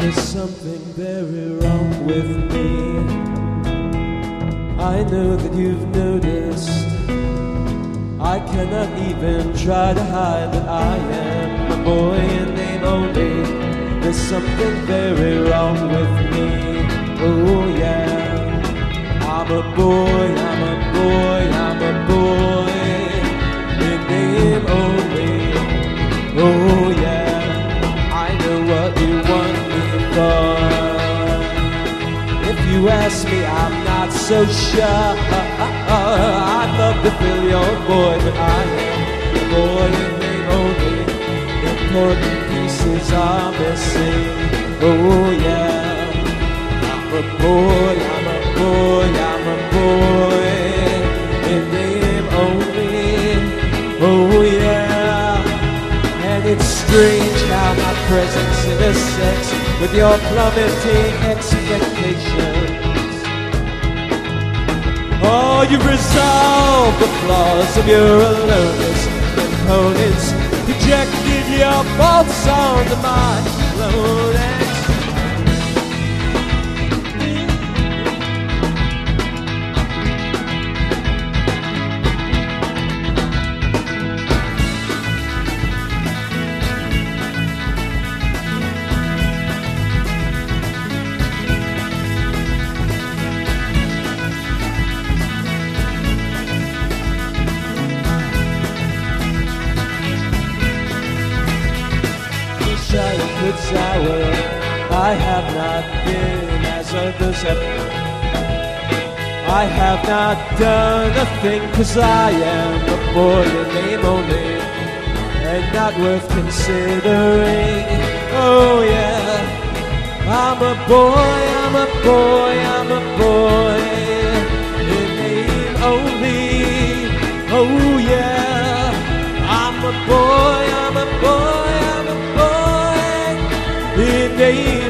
There's something very wrong with me. I know that you've noticed. I cannot even try to hide that I am a boy in name only. There's something very wrong with me. Oh yeah, I'm a boy, I'm a boy, I'm a boy in name only. Oh yeah, I know what you want me for. If you ask me, I'm not so sure. I'd love to fill your void, but I am a boy in name only. Important pieces are missing. Oh yeah, I'm a boy, I'm a boy, I'm a boy in name only. Oh yeah, and it's strange how my presence intersects with your plummeting expectations. Oh, you resolve the flaws of your aloneness. Components projected your faults onto my aloneness. I could sour. I have not been as others have. I have not done a thing, 'cause I am a boy in name only, and not worth considering. Oh yeah, I'm a boy, I'm a boy, I'm a boy in name only. Oh yeah, I'm a boy, I'm a boy, I'm a boy in name